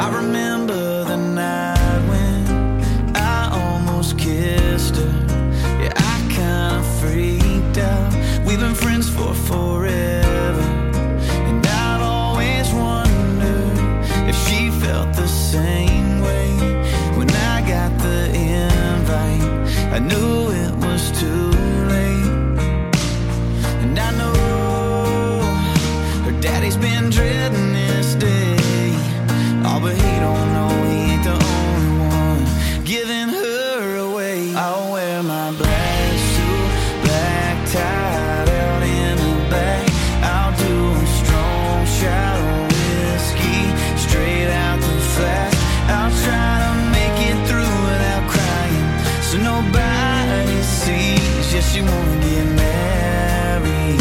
I remember the night when I almost kissed her. Yeah, I kinda freaked out. We've been friends for forever, and I'd always wondered if she felt the same way. When I got the invite, I knew it was too late. And I know her daddy's been dreading this day. Oh, but he don't know he ain't the only one giving her away. I'll wear my black suit, black tie out in the back. I'll do a strong shot of whiskey straight out the flask. I'll try to make it through without crying, so nobody sees. Yes, she wanna get married,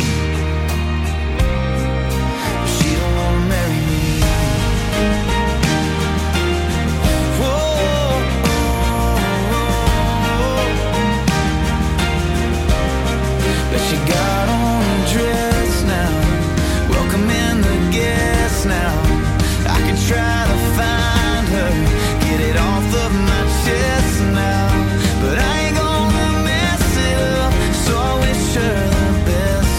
but she don't wanna marry me. Whoa, but she got on a dress now, welcoming the guests now. I could try to find her, get it off of my chest now, but I ain't gonna mess it up, so I wish her the best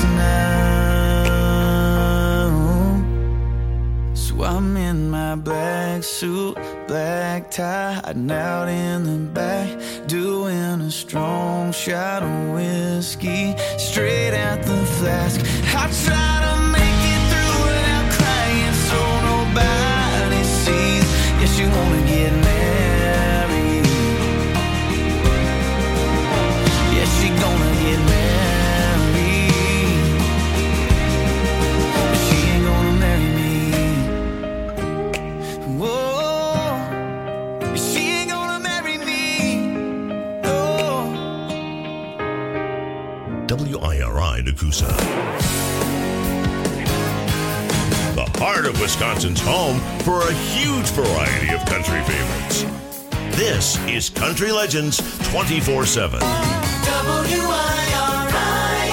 now. So I'm in my black suit, black tie, hiding out in the back, doing a strong shot of whiskey straight out the flask. I try to make it through without crying, so nobody sees. Yes, you wanna get married. Yes, she gonna get married, but she ain't gonna marry me. Whoa, she ain't gonna marry me. Oh. WIRI Nakusa. The heart of Wisconsin's home for a huge variety of country favorites. This is Country Legends 24/7. WIRI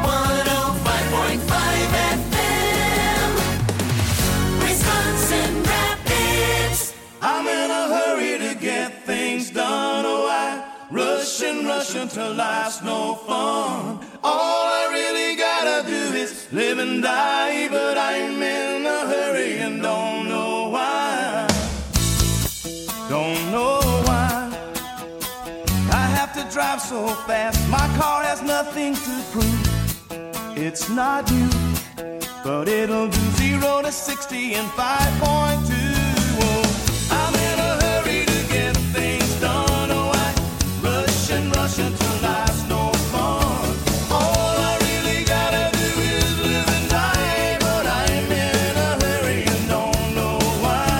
105.5 FM, Wisconsin Rapids. I'm in a hurry to get things done. Oh, I rush and rush until life's no fun. All I really gotta do is live and die, but I'm in a hurry and don't know why. Don't know why I have to drive so fast. My car has nothing to prove. It's not new, but it'll do 0 to 60 in 5.2. Oh, I'm in a hurry to get things done. Oh, I rush and rush until life's no fun. All I really gotta do is live and die, but I'm in a hurry and don't know why.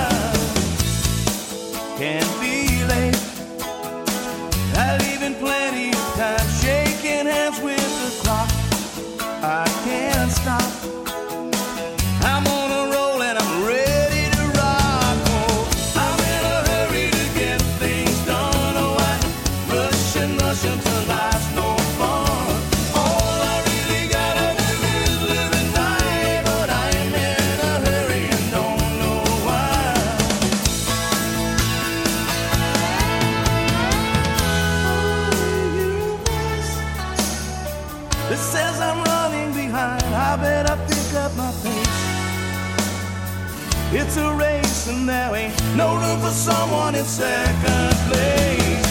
Can't be late, I leave in plenty of time, shaking hands with the clock. I can't stop, I'm on a roll and I'm ready to rock. Oh, I'm in a hurry to get things done. Oh, I rush and rush until life's no fun. All I really gotta do is live and die, but I'm in a hurry and don't know why. It says I'm running behind, I better pick up my pace. It's a race and there ain't no room for someone in second place.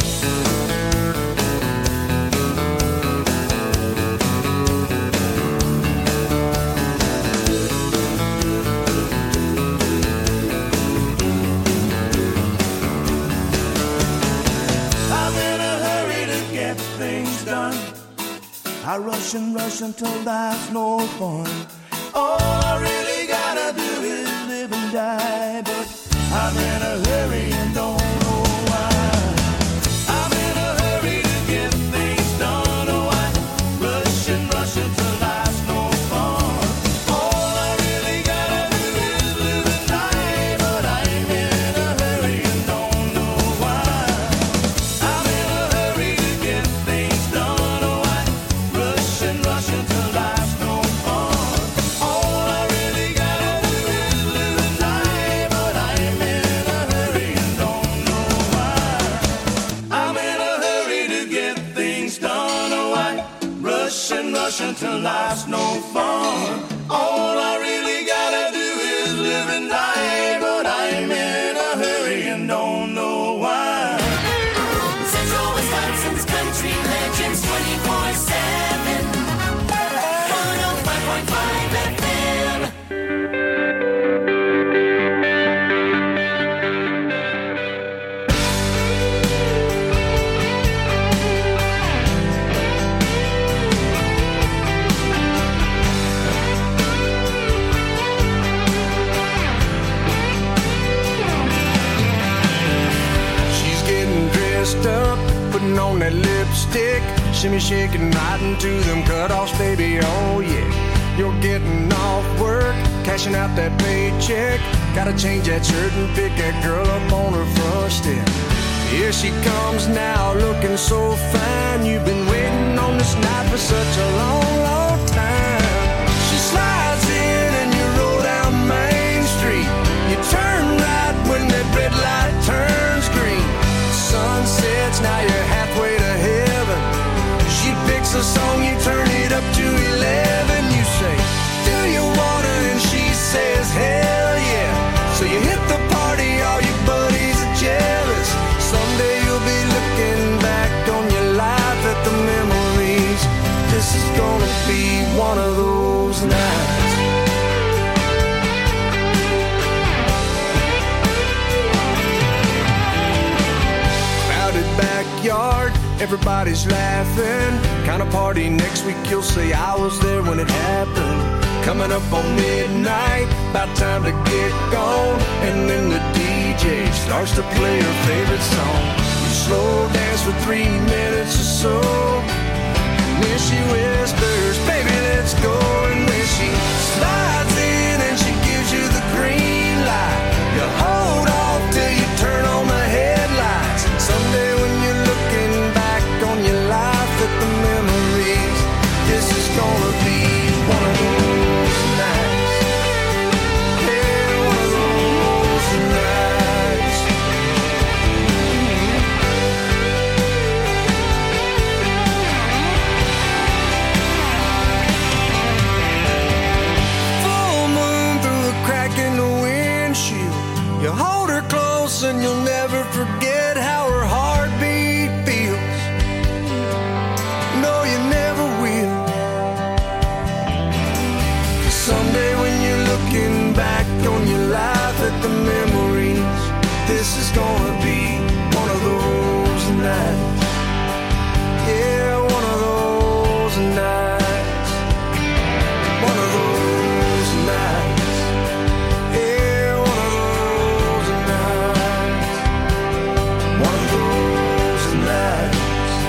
I'm in a hurry to get things done. I rush and rush until there's no fun. All I really gotta do is live and die, but I'm in a hurry and don't know why. I'm in a hurry to get things done. Oh, I rush and rush until there's no fun. All I really gotta do is live and die, but I'm in a hurry and don't know why. I'm in a hurry to get things done. Oh, I rush and rush until there's no fun. All I really gotta do is live and die, but I'm in till life's no fun. All I really gotta do is live and die, but I'm in a hurry and don't know why. Central Wisconsin's Country Legends 24/7. 105.5 FM. Up, putting on that lipstick, shimmy shaking right into them cutoffs, baby, oh yeah. You're getting off work, cashing out that paycheck, gotta change that shirt and pick that girl up on her front step. Here she comes now, looking so fine, you've been waiting on this night for such a long, long time. She slides in and you roll down Main Street, you turn right when that red light turns green. Sun sets, now you're halfway to heaven. She picks a song, you turn it up to 11. You say, do you wanna? And she says, hell yeah. So you hit the party, all your buddies are jealous. Someday you'll be looking back on your life at the memories. This is gonna be one of those nights. Backyard, everybody's laughing. Kind of party next week, you'll say I was there when it happened. Coming up on midnight, about time to get gone. And then the DJ starts to play her favorite song. You slow dance for 3 minutes or so, and then she whispers, baby, let's go. And then she slides in and she gives you the green light. You hold off till you turn on the headlights. Someday when you're looking back on your life at the memories, this is gonna be one of those nights. Yeah, one of those nights. Full moon through a crack in the windshield. You hold her close and you'll never forget how her heartbeat feels. No, you never will. Someday when you're looking back on your life at the memories, this is gonna be one of those nights. Yeah, one of those nights. One of those nights. Yeah, one of those nights. One of those nights.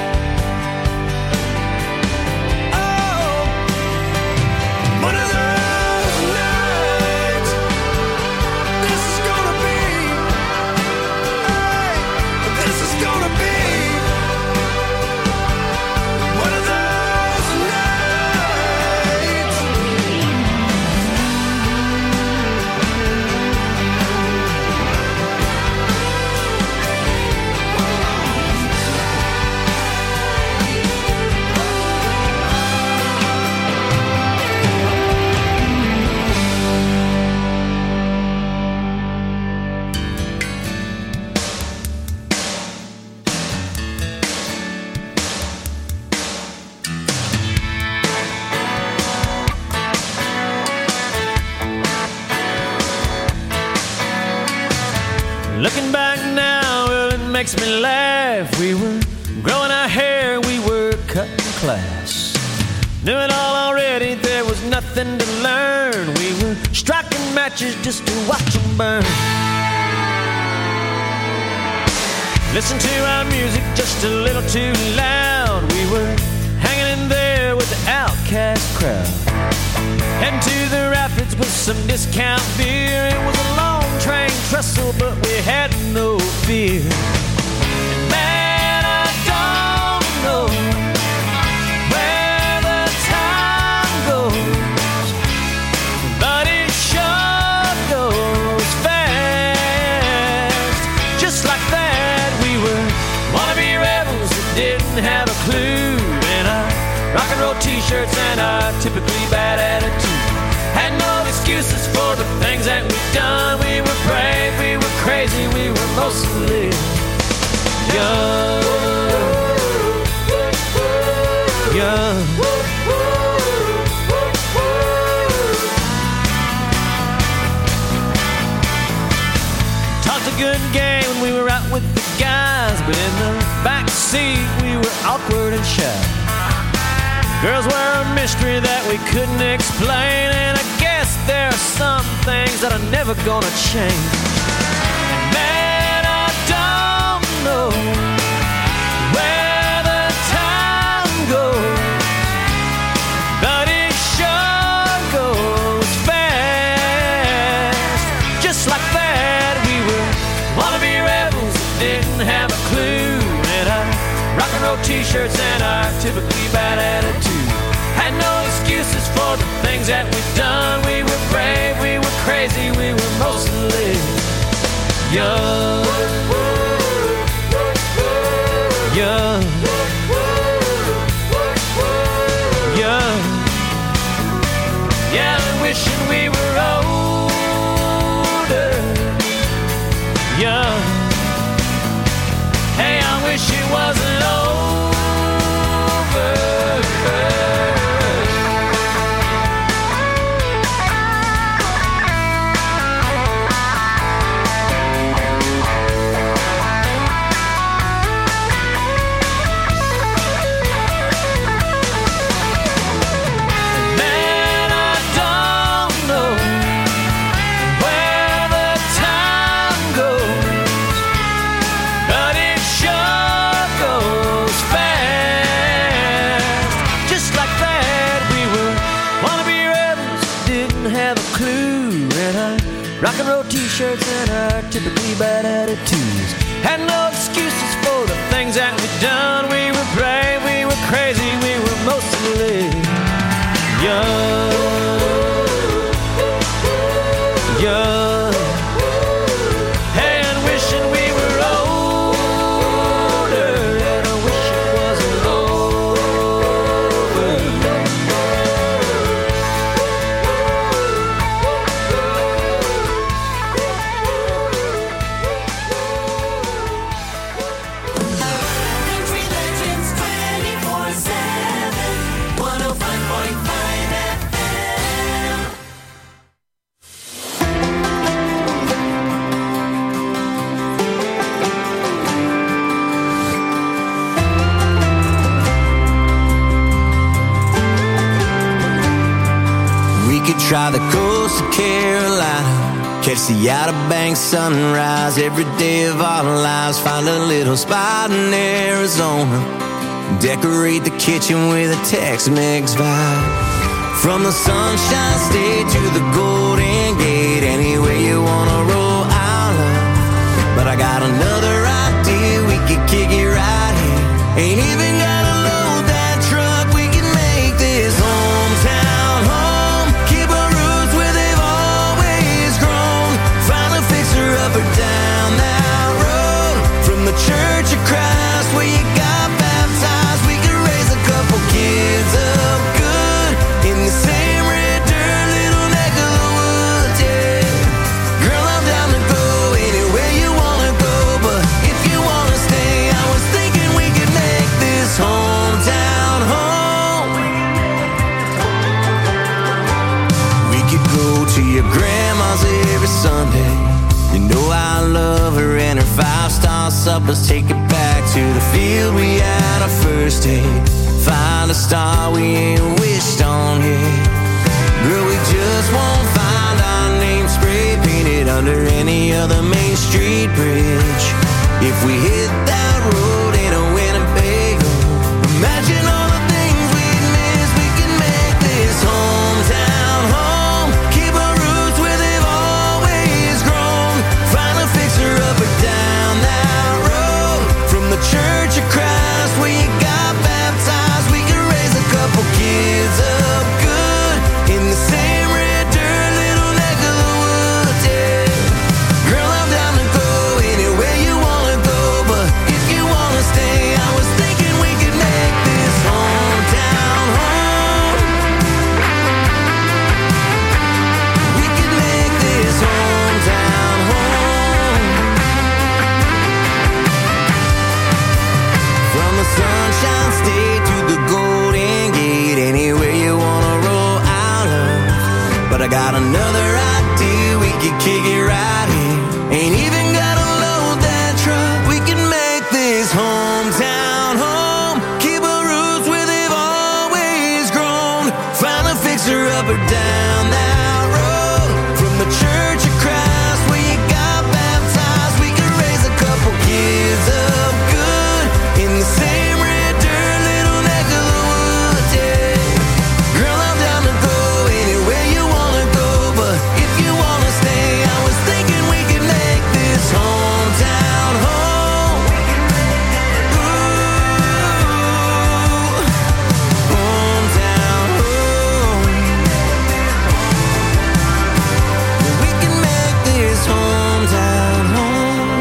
Oh, one of those nights. This is gonna be, hey, this is gonna be one of those nights. Looking back now, well, it makes me laugh. We were growing our hair, we were cutting class. Knew it all already, there was nothing to learn. We were striking matches just to watch them burn. Listen to our music just a little too loud. We were hanging in there with the outcast crowd. Heading to the rapids with some discount beer. It was a long train trestle, but we had no fear. And man, I don't know where the time goes, but it sure goes fast. Just like that, we were wannabe rebels that didn't have a clue. And our rock and roll t-shirts t-shirts and our typically bad attitude. Had no excuses for the things that we've done. We were brave, we were crazy, we were mostly young. Young. Talked a good game when we were out with the guys, but in the back seat we were awkward and shy. Girls were a mystery that we couldn't explain, and I guess there are some things that are never gonna change. And man, I don't know where the time goes, but it sure goes fast. Just like that, we were wannabe rebels that didn't have a clue, and our rock and roll t-shirts and our typically bad attitude. Had no excuses for the things that we've done. We were brave, we were crazy, we were mostly young. Young. Young. Yeah, wishing we were older. Young. Hey, I wish it wasn't over. Rock and roll t-shirts and our typically bad attitudes. Had no excuses for the things that we've done. We were brave, we were crazy, we were mostly young. Young. Hey, and wishing we were older, and I wish it wasn't over. Country Legends 24/7, 105.5 FM. We could try the coast of Carolina, catch the Outer Banks sunrise every day of our lives. Find a little spot in Arizona, decorate the kitchen with a Tex-Mex vibe. From the Sunshine State to the Golden Gate, anywhere you wanna roll, I'll love. But I got another idea, we could kick it right here. Ain't even gotta load that truck, we can make this hometown home. Keep our roots where they've always grown. Find a fixer-upper down that road. From the Church of Christ where you got baptized, we could raise a couple kids up good in the same red dirt little neck of the woods, yeah. Girl, I'm down to go anywhere you wanna go, but if you wanna stay, I was thinking we could make this hometown home. We could go to your grandma's every Sunday. You know I love her and her 5-star suppers. Take it back to the field we had our first date. Find a star we ain't wished on yet. Girl, we just won't find our name spray painted under any other Main Street bridge. If we hit that road in a Winnebago, imagine all the things we'd miss. We can make this hometown home. Keep our roots where they've always grown. Find a fixer-upper down that road. From the Church of Christ where you got baptized, we could raise a couple kids up good in the same red dirt little neck of the woods, yeah. Girl, I'm down to go anywhere you wanna go, but if you want another idea, we could kick it right here. Ain't even gotta load that truck. We can make this hometown home. Keep our roots where they've always grown. Find a fixer up or down that road. From the Church of Christ where you got baptized, we could raise a couple kids up good in the same red dirt little neck of the woods, yeah. Girl, I'm down to go anywhere you wanna go, but if you wanna stay, I was thinking we could make this hometown home. Ooh, hometown home. We can make this hometown home.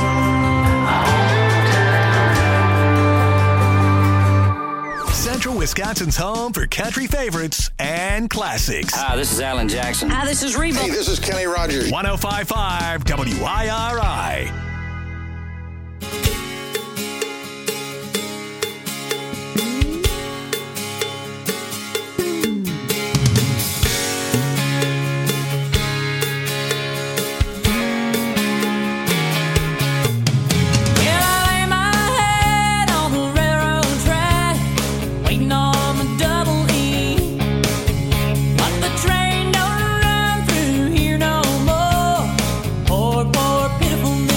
Central Wisconsin's home for country favorites and classics. Hi, this is Alan Jackson. Hi, this is Reba. Hey, this is Kenny Rogers. 105.5 WIRI. Well, I lay my head on the railroad track, waiting on the double E. But the train don't run through here no more. Poor, poor, pitiful me.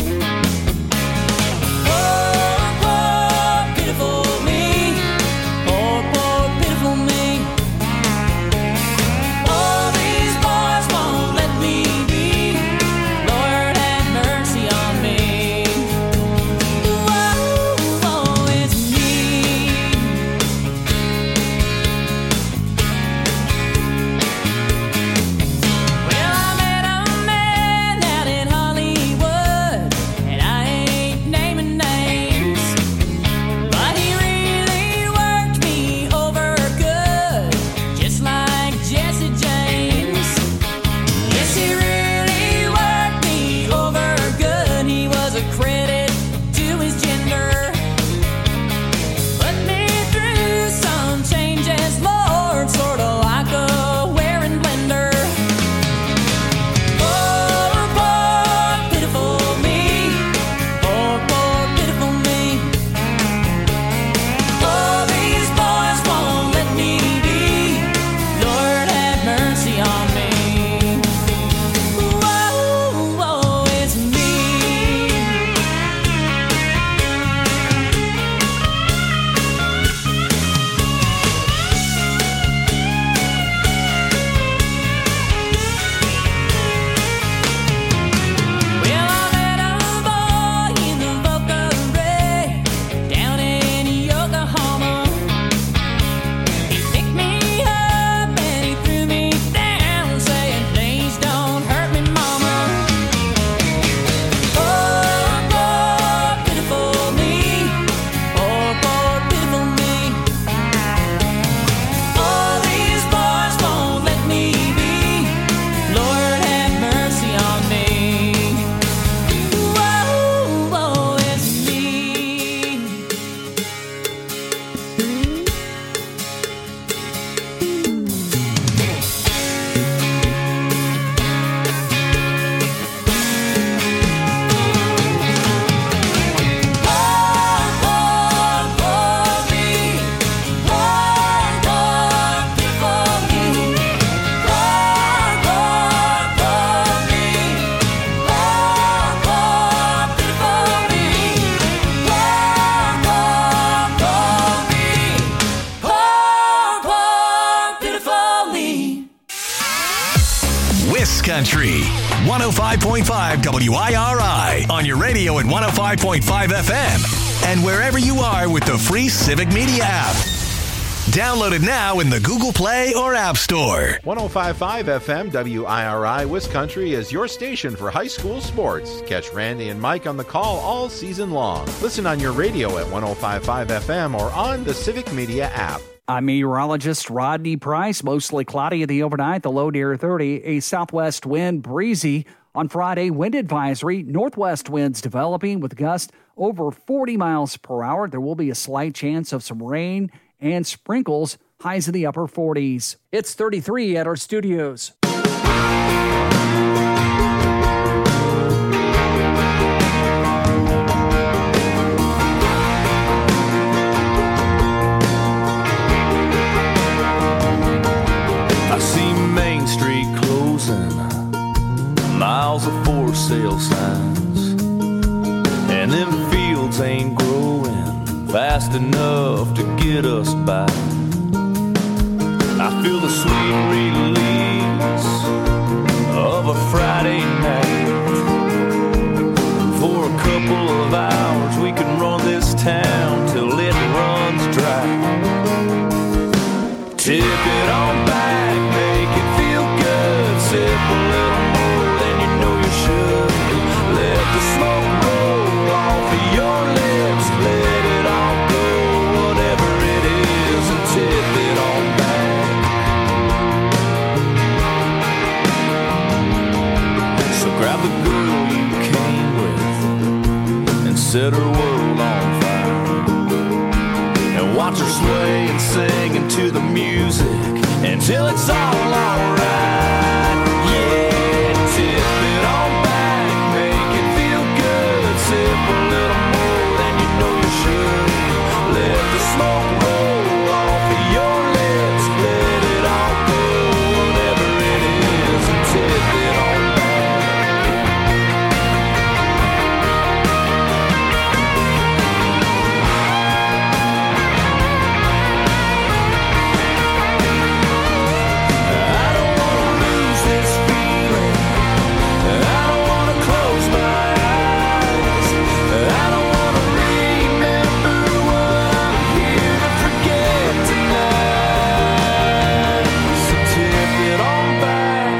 Poor, poor, pitiful me. Poor, poor, pitiful me. All these boys won't let me be. Lord have mercy on me. Whoa, whoa, it's me. Well, I met a man out in Hollywood, and I ain't naming names, but he really worked me over good, just like Jesse James. Yes, he really worked me over good. He was a credit to his gender. Put me through some changes, Lord, sort of like a wearing blender. Poor, poor, pitiful me. Poor, poor, pitiful me. All these boys won't let me be. Lord have mercy on me. Whoa, whoa, it's me. Well, I met a boy in the Boca Raton down in Yokohama. He picked me up and he threw me down, saying, "Please don't hurt me, mama." Poor, poor, pitiful me. Poor, poor, pitiful me. All these boys won't let me be. Lord have mercy on me. Whoa, whoa, it's me. Poor, poor, poor me. Poor, poor, pitiful me. Poor, poor, poor me. Poor, poor, pitiful me. Poor, poor, poor me. Poor, poor, pitiful me. Wiscountry. 105.5 WIRI. On your radio at 105.5 FM. And wherever you are with the free Civic Media app. Download it now in the Google Play or App Store. 105.5 FM WIRI Wiscountry is your station for high school sports. Catch Randy and Mike on the call all season long. Listen on your radio at 105.5 FM or on the Civic Media app. I'm meteorologist Rodney Price. Mostly cloudy in the overnight, the low near 30. A southwest wind, breezy. On Friday, wind advisory. Northwest winds developing with gusts over 40 miles per hour. There will be a slight chance of some rain and sprinkles. Highs in the upper 40s. It's 33 at our studios. lines, and them fields ain't growing fast enough to get us by. I feel the sweet release of a Friday night. For a couple of hours we can run this town till it runs dry. Tip it on back, make it feel good. Sip a little more than you know you should. Let the smoke roll off of your lips. Let it all go, whatever it is, and tip it on back. So grab the girl you came with and set her world on fire, and watch her sway and sing into the music until it's all alright. Yeah, tip it on back, make it feel good. Sip a little more than you know you should. Let the smoke roll off of your lips. Let it all go, whatever it is, and tip it on back. I don't wanna lose this feeling. I don't wanna close my eyes. I don't wanna remember what I'm here to forget tonight. So tip it on back.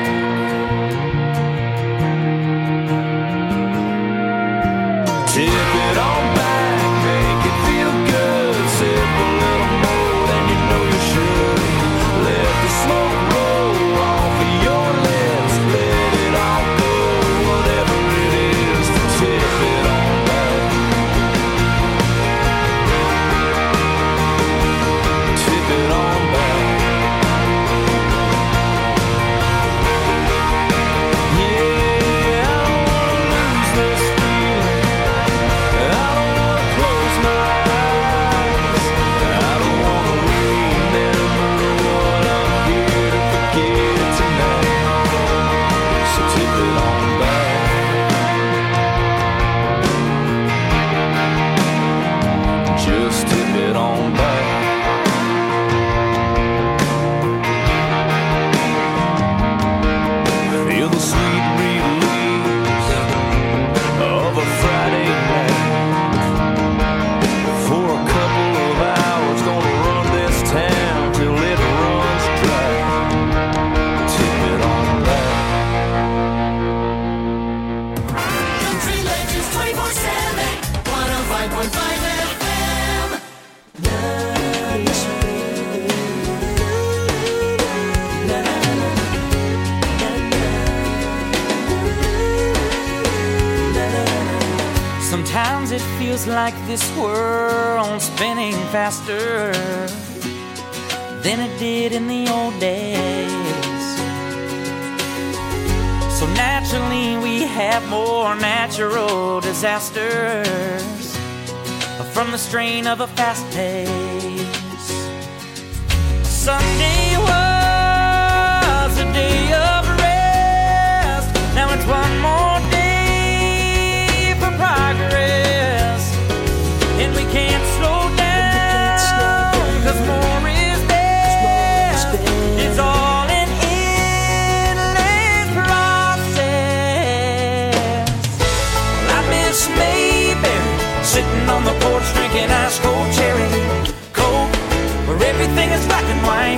Tip it on back, make it feel good. Sip a little more than you know you should. Let the smoke roll off of your lips. Let it all go, whatever it is, to tip it on back. Tip it on back. Yeah, I don't wanna lose this feeling. I don't wanna close my eyes. I don't wanna remember what I'm here to forget tonight. So tip it on back. Just tip it on back. Feel the sweet release of a Friday night. For a couple of hours, gonna run this town till it runs dry. Tip it on back. Country Legends 24/7, 105.5 FM. Sometimes it feels like this world's spinning faster than it did in the old days. So naturally we have more natural disasters from the strain of a fast pace. Sunday was a day of rest. Now it's one more day for progress, and we can't slow down, 'cause more is best. It's all an endless process. Well, I miss Mayberry, sitting on the porch drinking ice cold cherry Coke, where everything is black and white.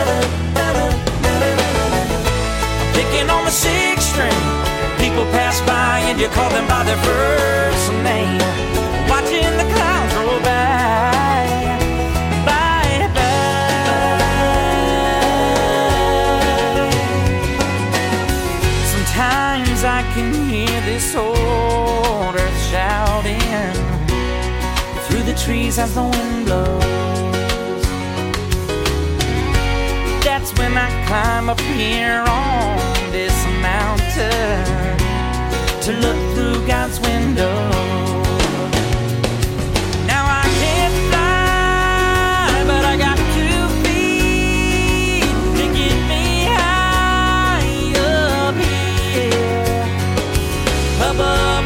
Picking on the sixth string, people pass by and you call them by their first name. Watching the clouds roll by, by. Sometimes I can hear this old earth shouting through the trees as the wind blows. That's when I climb up here on this mountain to look through God's window. Now I can't fly, but I got 2 feet to get me high up here above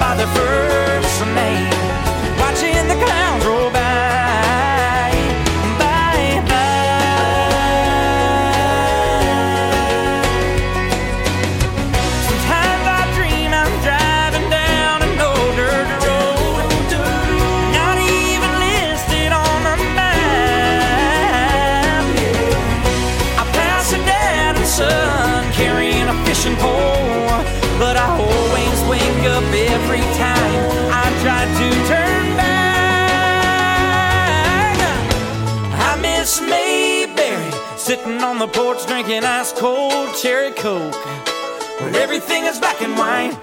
by their first name, watching the clowns roll by. But I always wake up every time I try to turn back. I miss Mayberry, sitting on the porch drinking ice cold cherry Coke, when everything is black and white.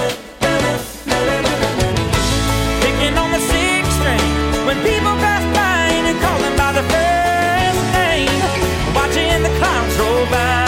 Picking on the sixth string when people pass by and call them by their first name, watching the clowns roll by.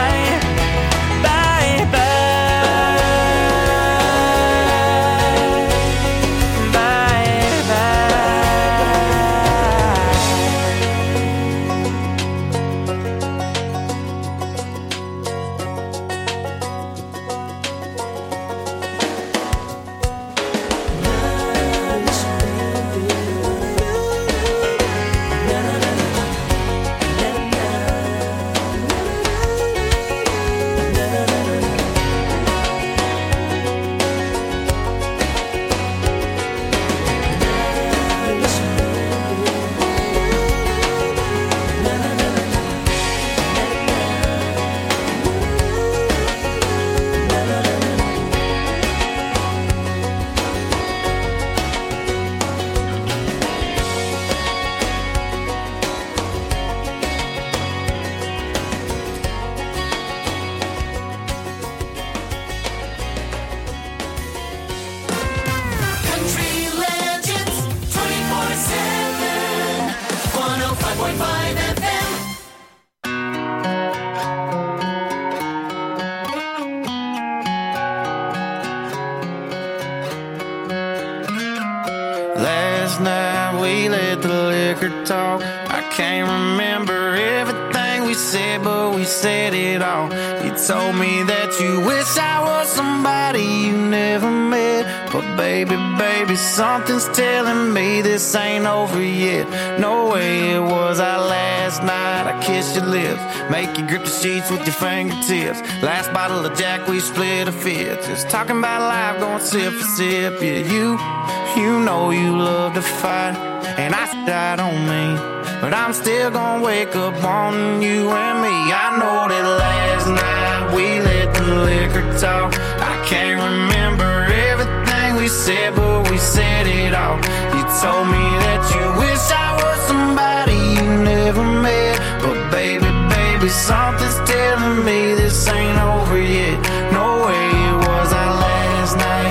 Last night we let the liquor talk. I can't remember everything we said, but we said it all. You told me that you wish I was somebody you never met. But baby, baby, something's telling me this ain't over yet. No way it was our last night. I kissed your lips, make you grip the sheets with your fingertips. Last bottle of Jack, we split a fifth. Just talking about life, going sip for sip. Yeah, you know you love to fight, and I don't mean, but I'm still gonna wake up on you and me. I know that last night we let the liquor talk. I can't remember everything we said, but we said it all. You told me that you wish I was somebody you never met. But baby, baby, something's telling me this ain't over yet. No way it was our last night.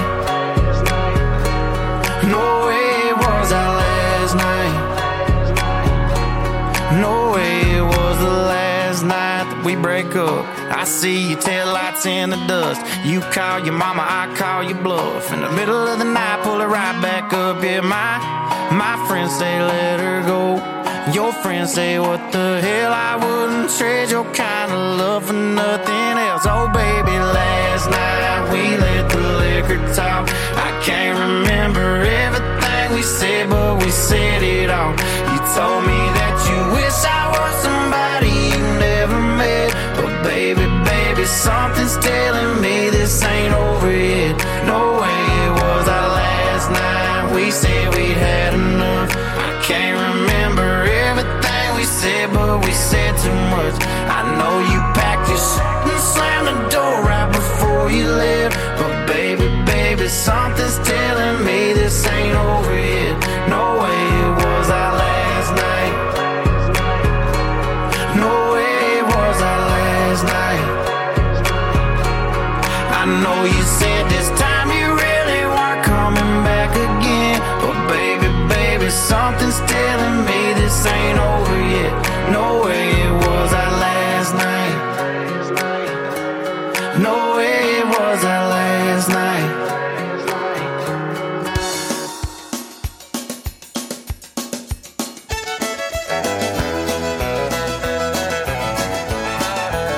No way it was our last night. No way it was the last night that we break up. I see your taillights in the dust. You call your mama, I call your bluff. In the middle of the night, pull it right back up. Yeah, my friends say let her go. Your friends say what the hell, I wouldn't trade your kind of love for nothing else. Oh baby, last night we let the liquor talk. I can't remember everything we said, but we said it all. You told me that you wish I was somebody you never met. But baby, baby, something's telling me this ain't over yet. No way it was our last night. We said we'd had enough. I can't remember everything we said, but we said too much. I know you packed your shit and slammed the door right before you left. But baby, baby, something's telling me this ain't over yet. No way it was our last night. No way it was our last night. I know you said this time you really weren't coming back again. But baby, baby, something's telling me this ain't over yet. No way it was our last night. No way it was our last night.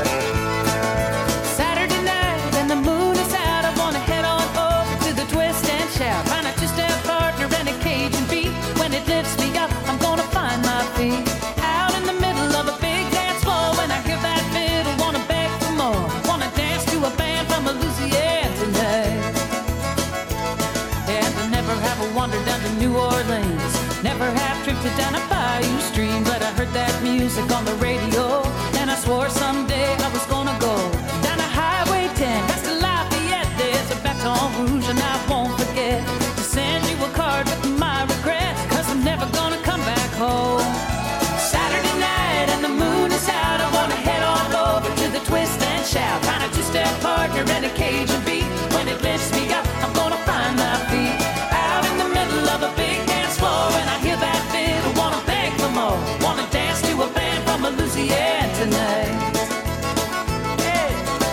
Saturday night and the moon is out. I wanna head on over to the Twist to down a bayou stream, but I heard that music on the radio, and I swore someday I was gonna go down a Highway 10, past the Lafayette. There's a Baton Rouge, and I won't forget to send you a card with my regret, 'cause I'm never gonna come back home. Saturday night and the moon is out, I wanna head on over to the Twist and Shout, find a two-step partner and a Cajun beat. When it lifts me up, I'm gonna find my feet out in the middle of a big dance floor. When I hear that fiddle, wanna beg for more, wanna dance to a band from Louisiana tonight. Hey.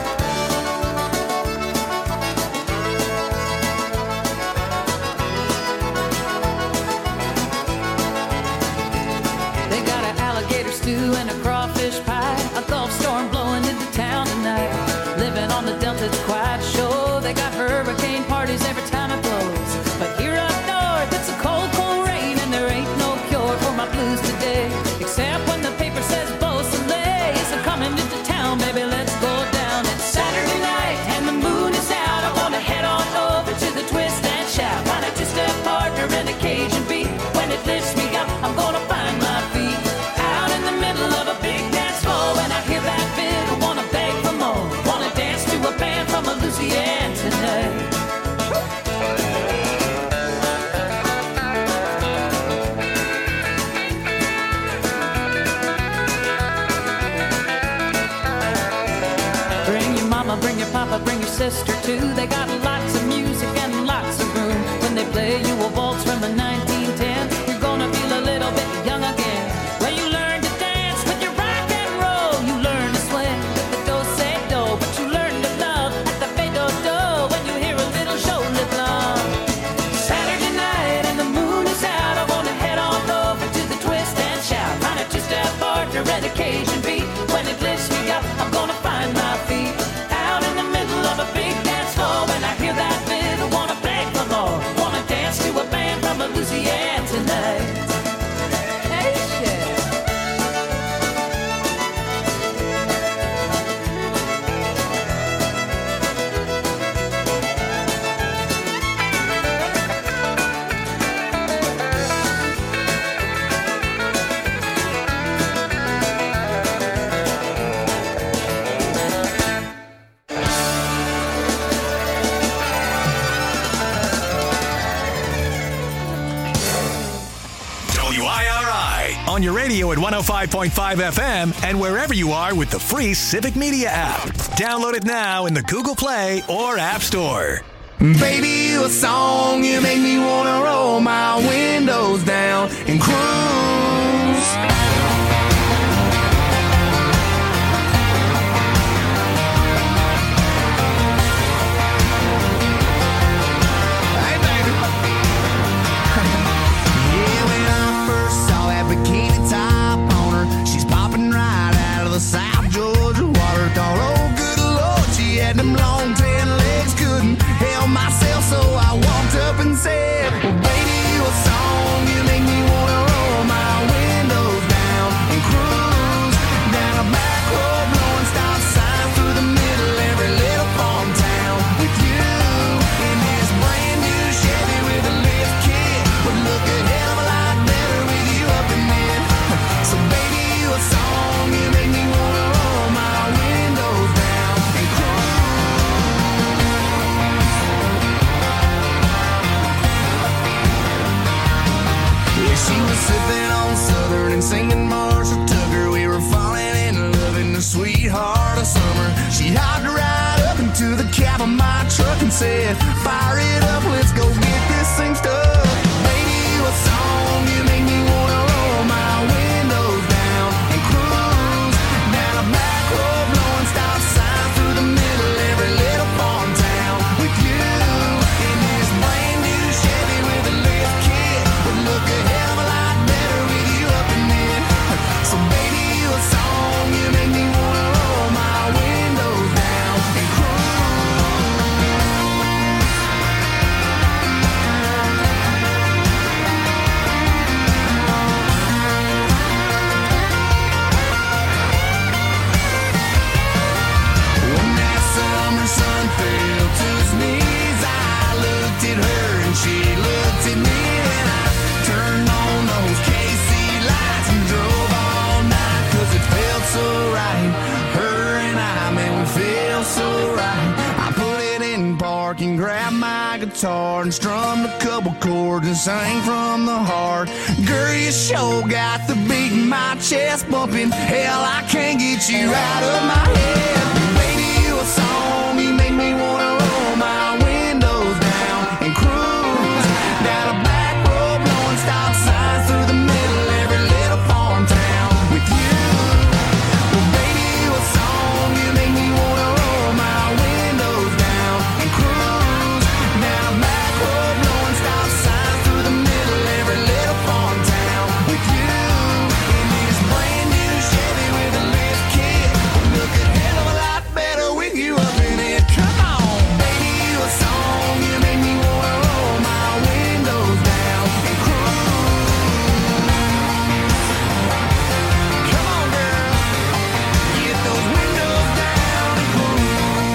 They got an alligator stew and a crawfish pie, a Gulf storm blowing into town tonight. Living on the Delta, it's quite a show. They got hurricane parties every time it blows. But here up north, it's a cold, cold rain, and there ain't no cure for my blues today. Except when the paper says Beau Soleil is coming into town, baby, let's go down. It's Saturday night and the moon is out. I wanna head on over to the Twist and Shout, find a two-step partner and a Cajun beat. When it lifts me up, I'm gonna find my feet out in the middle of a big dance floor. When I hear that fiddle, wanna beg for more, wanna dance to a band from Louisiana tonight. Bring your mama, bring your papa, bring your sister too. They got lots of music and lots of room. When they play you a waltz from the 1910, you're gonna feel a little bit young again. Well, you learn to dance with your rock and roll. You learn to swing with the do-say-do, but you learn to love at the fade-do-do when you hear a little shoulder blum. Saturday night and the moon is out. I wanna head on over to the Twist and Shout, find a two-step partner and a Cajun beat. When it lifts me up, I'm gonna find my feet out in the middle of a big dance floor. When I hear that fiddle, wanna beg for more, wanna dance to a band from Louisiana tonight. Hey, shit. WIRI on your radio at 105.5 FM and wherever you are with the free Civic Media app. Download it now in the Google Play or App Store. Baby, you a song, you make me wanna roll my windows down and cruise. Hey, baby. Yeah, when I first saw that bikini top on her, she's popping right out of the South Georgia water. Thought, oh, good Lord, she had them long tan legs, couldn't help myself, so I walked up and said, well, baby, you a song, you make me wanna roll my windows down and cruise down a back road, blowing stop signs through the middle every little farm town with you in this brand new Chevy with a lift kit. Would look a hell of a lot better with you up in it. So baby, you a song, you make me wanna roll my windows down and cruise. Yeah, she was sipping on Southern and singing Marshall Tucker. We were falling in love in the sweetheart of summer. She hopped right up into the cab of my truck and said, fire it up, let's go get this thing stuck. Baby, you a song, you make me wanna roll my windows down and cruise down a back road, blowing stop signs through the middle every little farm town with you in this brand new Chevy with a lift kit. Would look a hell of a lot better with you up in it. So baby, you a song, you make me wanna roll my windows down and cruise. words and sang from the heart. Girl, you sure got the beat in my chest bumping. Hell, I can't get you out of my head. Baby, you a song, you make me wanna roll my windows down and cruise down a back road, blowing stop signs through the middle of every little farm town with you. Well, baby, you a song, you make me wanna roll my windows down and cruise down a back road, blowing stop signs through the middle of every little farm town with you. In this brand new Chevy with a lift kit, look a hell of a lot better with you up in it. Come on, baby, you a song, you make me wanna roll my windows down and cruise. Come on, girl, get those windows down and cruise.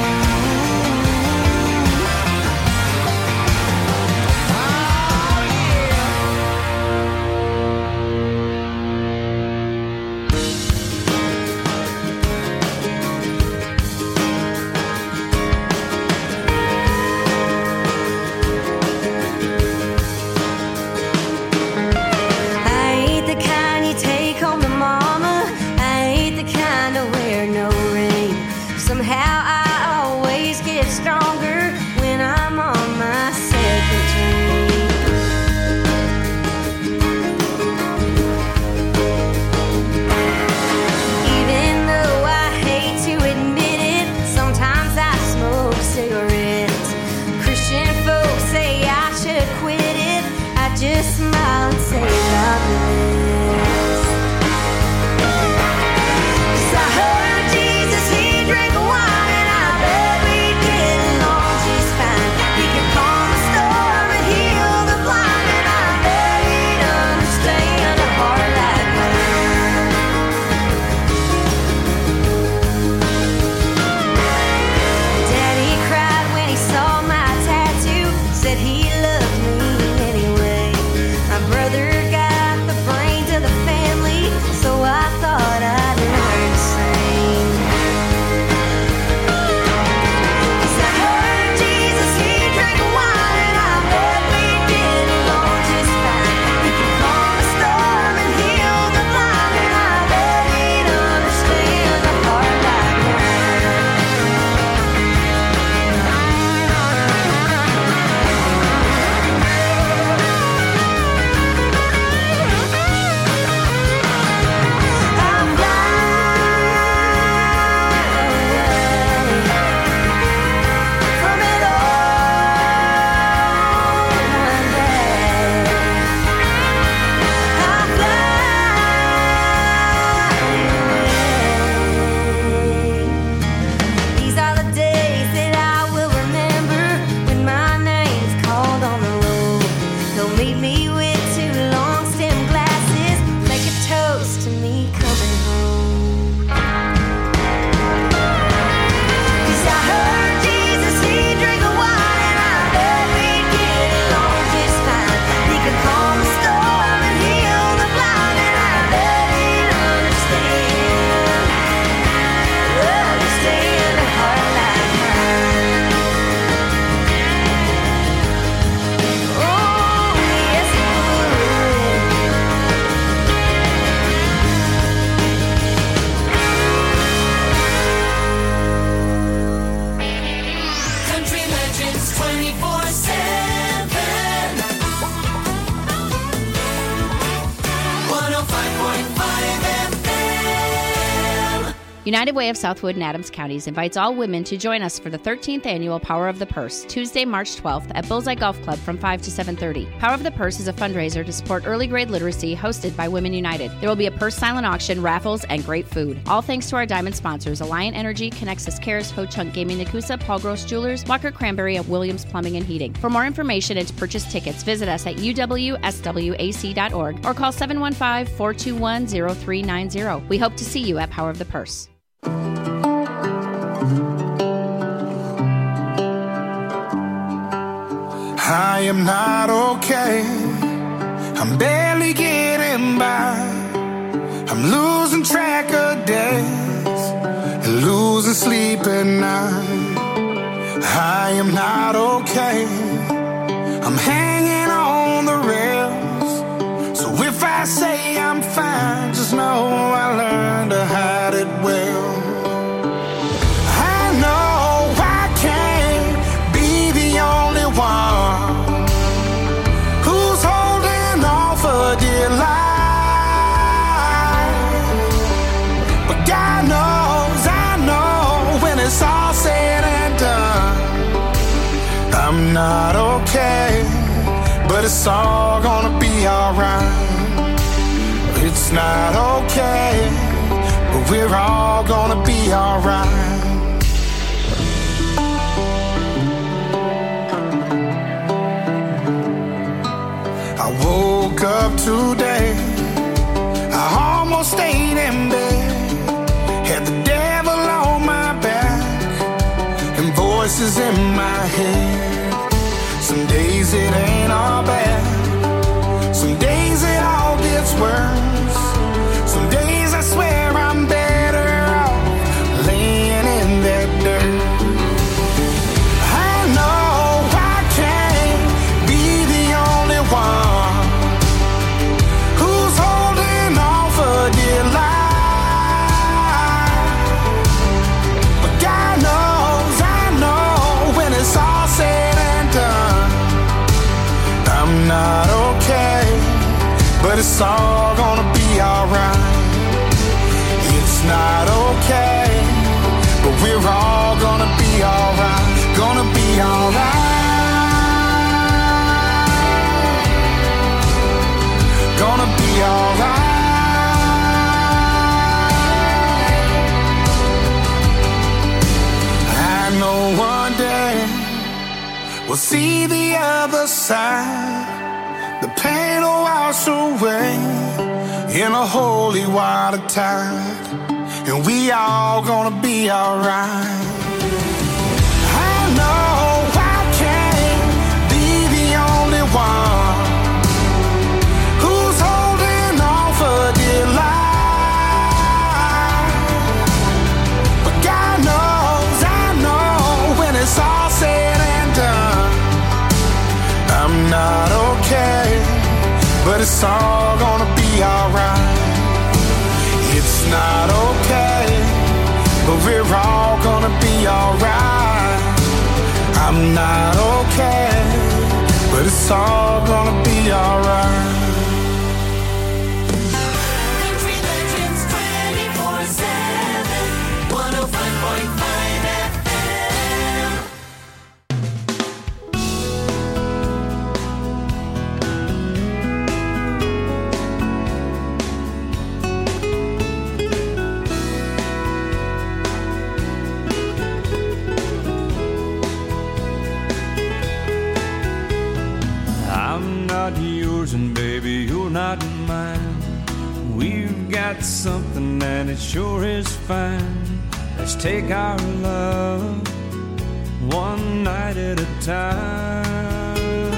Oh, yeah. I ain't the kind you take home to mama. I ain't the kind to wear no ring. Somehow I always get stronger when I'm on my second drink. Even though I hate to admit it, sometimes I smoke cigarettes. Christian folks say I should quit it. I just smile and say God bless. 'Cause I heard Jesus, he drank wine, and I bet we get along just fine. He could calm the storm and heal the blind, and I bet he'd understand a heart like mine. Daddy cried when he saw my tattoo, said he loved me anyway. My brother got the brains of the family, so I thought I'd learn to sing. 'Cause I heard Jesus, he drank wine, and I bet we get along just fine. He could calm the storm and heal the blind, and I bet he'd understand a heart like mine. I'm from it all one day. I'm These are the days that I will remember when my name's called on the road. They'll meet me with 2 long stem glasses, make a toast to me coming home. 'Cause I heard Jesus, he drank wine, and I bet we'd get along just fine. He could calm the storm and heal the blind, and I bet he'd understand a heart like mine. Oh, yes, he would. Country Legends 24/7. 105.5 FM. United Way of Southwood and Adams Counties invites all women to join us for the 13th annual Power of the Purse, Tuesday, March 12th at Bullseye Golf Club from 5 to 7:30. Power of the Purse is a fundraiser to support early grade literacy hosted by Women United. There will be a purse silent auction, raffles, and great food. All thanks to our diamond sponsors, Alliant Energy, Connexus Cares, Ho Chunk Gaming Nakusa, Paul Gross Jewelers, Walker Cranberry, and Williams Plumbing and Heating. For more information and to purchase tickets, visit us at uwswac.org or call 715-421-0390. We hope to see you at Power of the Purse. I am not okay. I'm barely getting by. I'm losing track of days and losing sleep at night. I am not okay. I'm hanging on the not okay, but it's all gonna be alright. It's not okay, but we're all gonna be alright. I woke up today, I almost stayed in bed, had the devil on my back and voices in my head. Some days it ain't all bad, some days it all gets worse. Some days I swear I'm better off laying in that dirt. I know I can't be the only one who's holding on for dear life. But God knows, I know when it's all said and done, I'm not okay, but it's all gonna be alright. It's not okay, but we're all gonna be alright. Gonna be alright. Gonna be alright. I know one day we'll see the other side. The pain will wash away in a holy water tide, and we all gonna be alright. I know I can't be the only one who's holding on for dear life, but God knows, I know when it's all said and done, I'm not okay, but it's all gonna be alright. It's not okay, but we're all gonna be alright. I'm not okay, but it's all gonna be alright. Country Legends 24/7, 105.5 FM. I'm not yours and baby, you're not mine. We've got something and it sure is fine. Let's take our love one night at a time.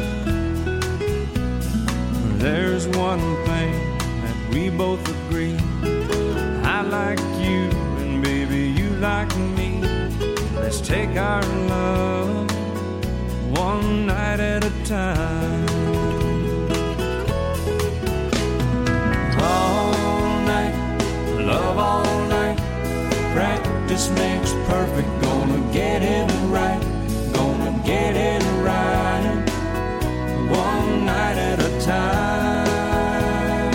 There's one thing that we both agree, I like you and baby you like me. Let's take our love one night at a time. All night, love all night. Practice makes perfect. Gonna get it right. Gonna get it right. One night at a time.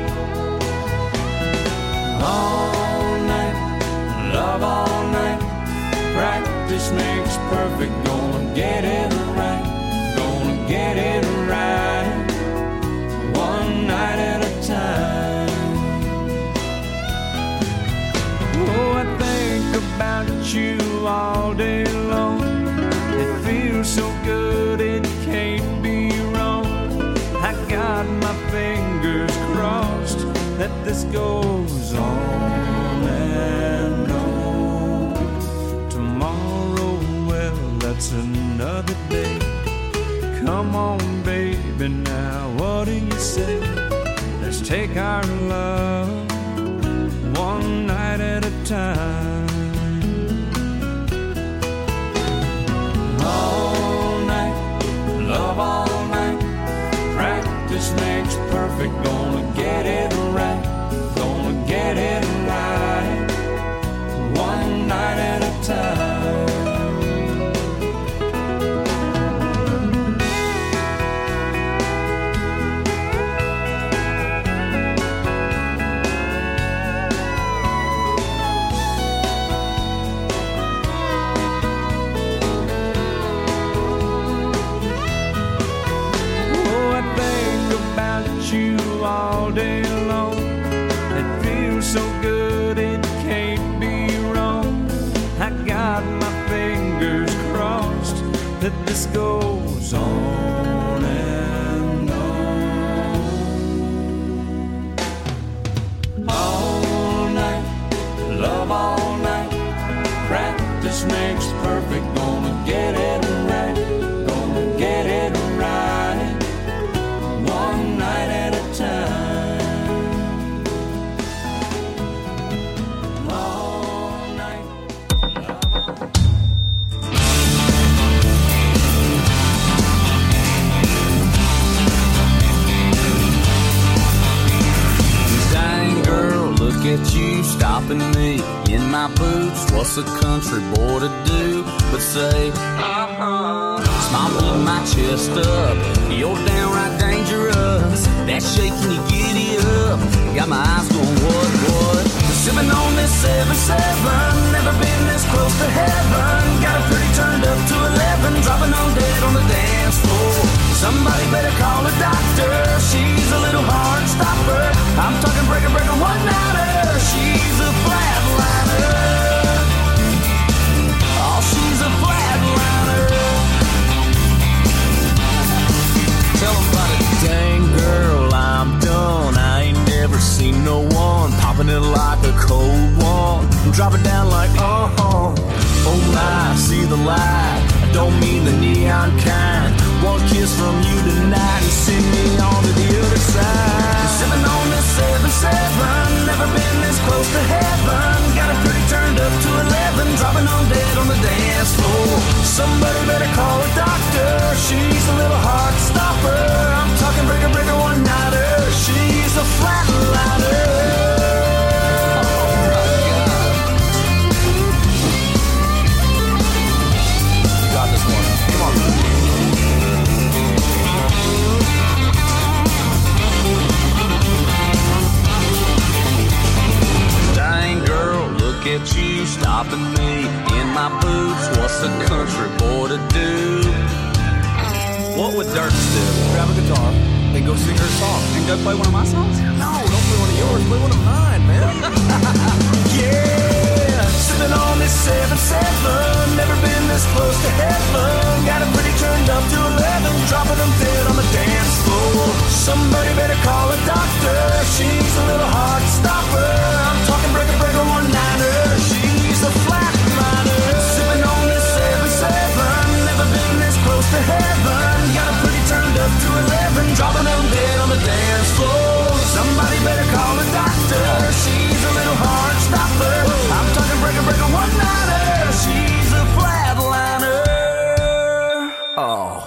All night, love all night. Practice makes perfect. Gonna get it right. Gonna get it right. One night at a time. Oh, I think about you all day long. It feels so good, it can't be wrong. I got my fingers crossed that this goes on and on. Tomorrow, well, that's another day. Come on, baby, now what do you say? Let's take our love one night at a time. All night, love all night. Practice makes perfect. Gonna get it right. Gonna get it right. One night at a time. that this goes on and on. All night, love all night. Practice makes perfect. Gonna get it right. Gonna get it right. One night at a time. All night. Dang girl, look at you stopping me in my boots. What's a country boy to do but say, smile, pull my chest up. You're downright dangerous. That shaking you giddy up. Got my eyes going, what? Sipping on this 7-7. Never been this close to heaven. Got it pretty turned up to 11. Dropping on dead on the dance floor. Somebody better call a doctor. She's a little hard stopper. I'm talking breaker, one-nighter. She's a flatliner. Oh, she's a flatliner. Tell 'em about it. Dang girl, I'm done. I ain't never seen no one popping it like a cold one. Drop it down like, oh my, see the light. I don't mean the neon kind. One kiss from you tonight and send me on to the other side. Sipping on this 7-7. Never been this close to heaven. Got it pretty turned up to 11. Dropping on dead on the dance floor. Somebody better call a doctor. She's a little hard stopper. I'm talking breaker, one-nighter. She's a flatliner. Dang girl, look at you stopping me in my boots. What's a country boy to do? What would Dirk do? Grab a guitar and go sing her song. And go play one of my songs? No, don't play one of yours. Play one of mine, man. Yeah, sipping on this 7-7. Never been this close to heaven. Got it pretty turned up to 11. Dropping them dead on the dance floor. Somebody better call a doctor. She's a little hard stopper. I'm talking breaker, one-nighter. She's a flatliner. Sipping on this 7-7. Never been this close to heaven. Got it pretty turned up to 11. Dropping them dead on the dance floor. Somebody better call a doctor. She's a little hard stopper. I'm talking breaker, one-nighter. She's a flatliner. Oh.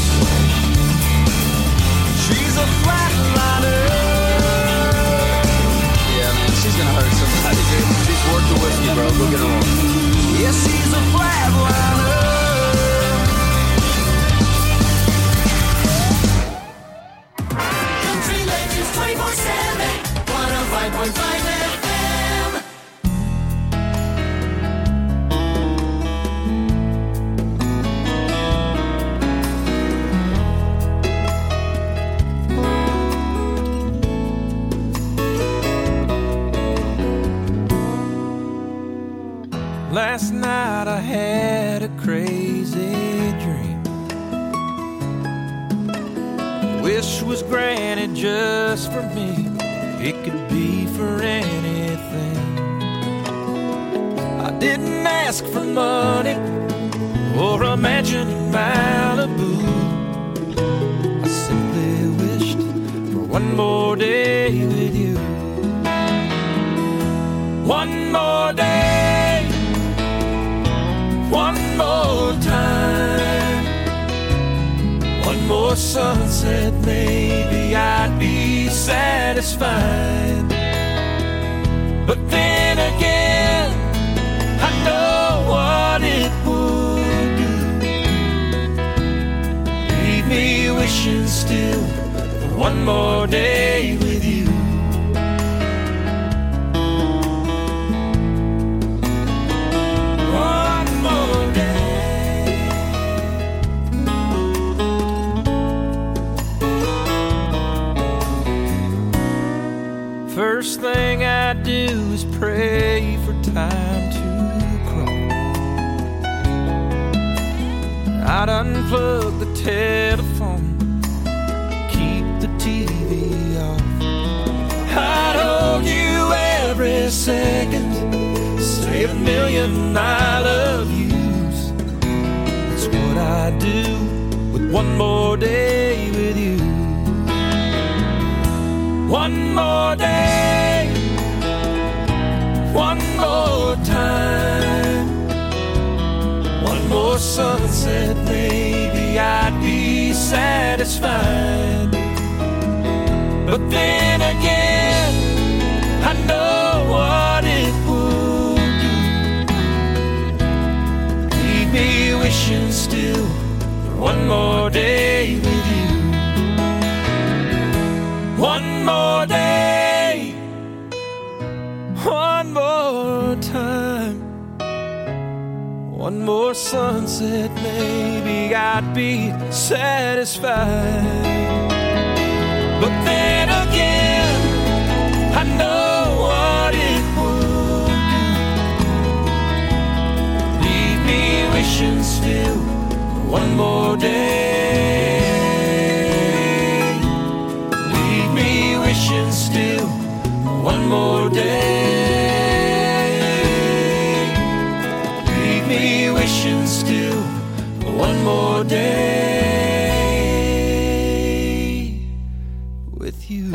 She's a flatliner. Yeah, man, she's gonna hurt somebody, dude. She's worth the whiskey, bro. Go get her on. Yeah, she's a flatliner. Country Legends 24/7, 105.5 FM. Last night I had a crazy dream. Wish was granted just for me. It could be for anything. I didn't ask for money or a mansion in Malibu. I simply wished for one more day with you. One more day, one more time, one more sunset, maybe I'd be satisfied. But then again, I know what it would do. Leave me wishing still for one more day with you. One more day. First thing I do is pray for time to crawl. I'd unplug the telephone, keep the TV off. I'd hold you every second, say a million I love yous. That's what I do with one more day with you. One more day, one more time, one more sunset, maybe I'd be satisfied. But then again, I know what it would do. Leave me wishing still for one more day with you. One more day, one more time, one more sunset, maybe I'd be satisfied. But then again, I know what it would do. Leave me wishing still for one more day. Leave me wishing still for one more day. Leave me wishing still for one more day with you.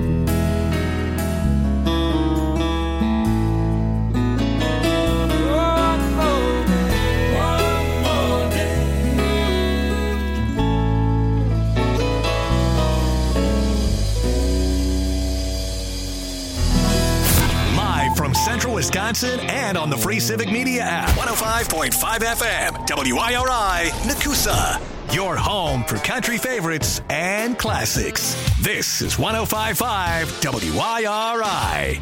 One more day, one more day. Live from Central Wisconsin and on the free Civic Media app. 105.5 FM, WIRI, Nakusa. Your home for country favorites and classics. This is 105.5 WIRI.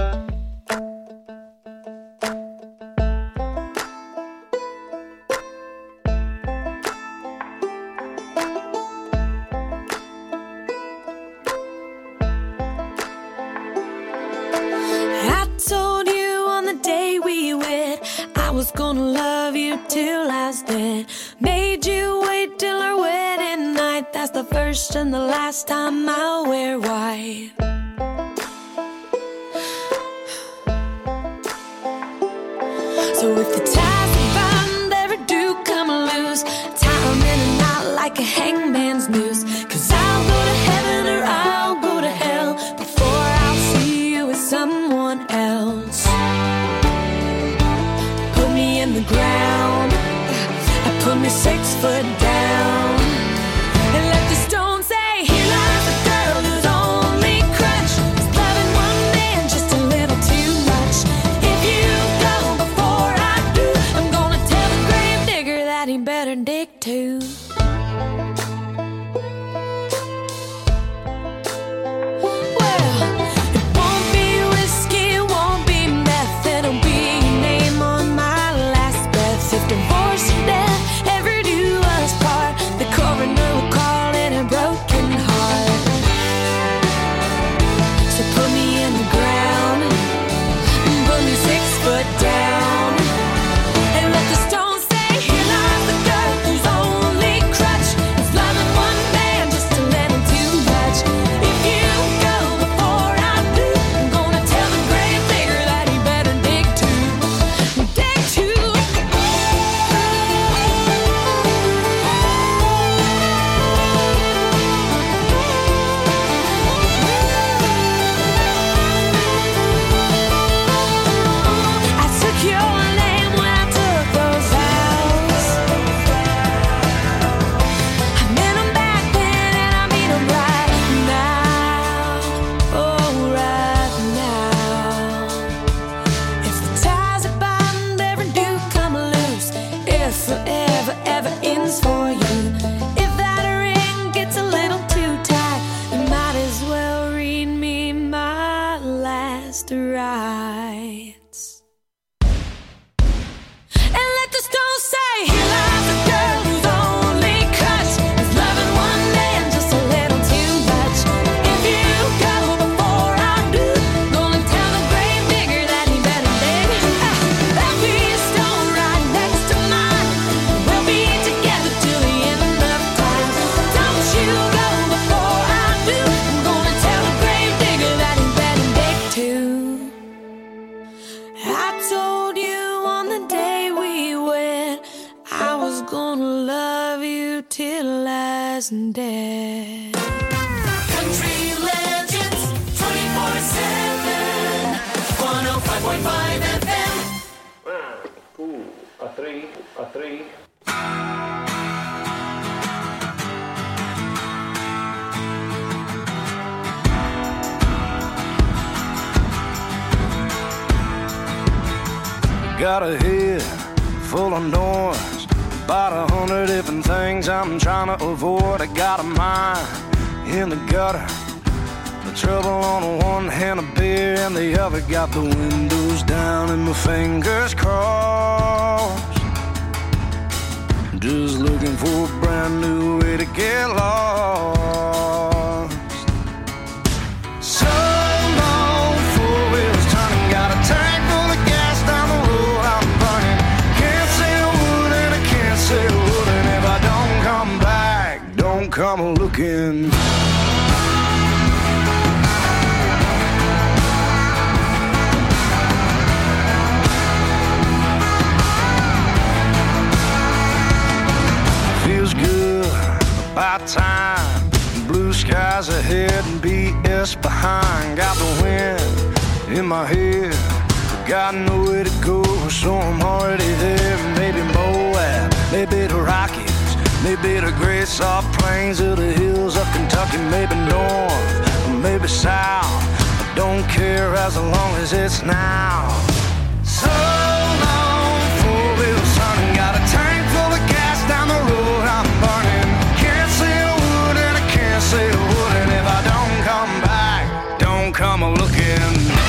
I told you on the day we wed I was gonna love you till I was dead. Made you wait till our wedding night. That's the first and the last time I'll wear white. So if the ties that bind ever do come loose, tie 'em in a knot like a hangman's noose. 'Cause I'll go to heaven or I'll go to hell before I'll see you with someone else. Put me in the ground, put me 6 foot down, and let the stone say, here lies a girl whose only crutch is loving one man just a little too much. If you go before I do, I'm gonna tell the grave digger that he better dig too. Well, it won't be whiskey, it won't be meth, it'll be your name on my last breath. If divorce or death ever do us part, the coroner will call it a broken heart. So put me in the ground, put me 6 foot down, and let the stone say, here lies the girl whose only crutch is loving one man just a little too much. If you go before I do, I'm gonna tell the grave digger that he better dig too. Dig too. I took your name when I took those vows. I meant 'em back then and I mean 'em right now. Oh, right now. If the ties that bind ever do come loose, if forever ever ends for you, if that ring gets a little too tight, you might as well read me my last rites. And let the stone say, here lies a girl whose only crutch is loving one man just a little too much. If you go before I do, gonna tell the grave digger that he better dig. There'll be a stone right next to mine. We'll be together till isn't dead. Country Legends 24/7 105.5 FM. 1, 2, 3, 3. Got a head full of noise, about 100 different things I'm trying to avoid. I got a mind in the gutter, the trouble on one hand, a beer in the other. Got the windows down and my fingers crossed, just looking for a brand new way to get lost. So long, four wheels turning, got a tank full of gas down the road I'm burning. Can't say a word and I can't say a word, and if I don't come back, don't come looking. Feels good, about time. Blue skies ahead and BS behind. Got the wind in my head, got nowhere to go, so I'm already there. Maybe Moab, maybe the Rockies, maybe the great soft plains of the hills of Kentucky. Maybe north, or maybe south, I don't care as long as it's now. So long, four wheels turning, got a tank full of gas down the road I'm burning. Can't say a word and I can't say a word, and if I don't come back, don't come looking.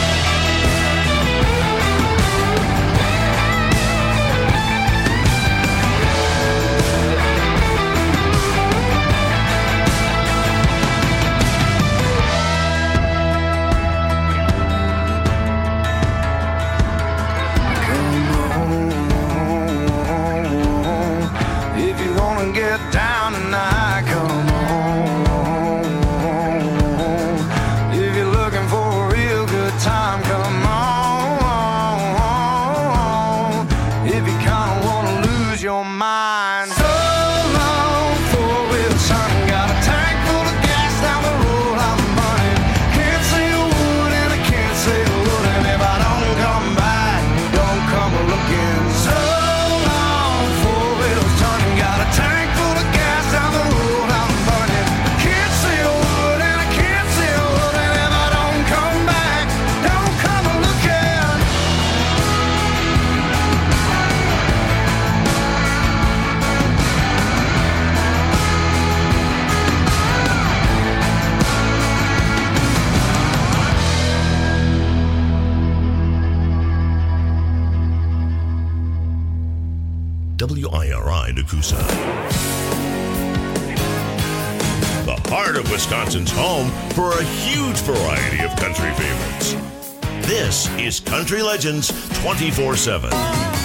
Get down tonight, come on. If you're looking for a real good time, come on. If you kinda wanna lose your mind, so long, four wheels turning, got a tank full of gas down the road I'm burning. Can't say a word and I can't say a word, and if I don't come back, don't come looking. So long, four wheels turning, got a tank down the road I'm burning. Can't say a word and I can't say a word, and if I don't come back, don't come looking. WIRI Nakusa. The heart of Wisconsin's home for a huge variety of country favorites. This is Country Legends 24/7.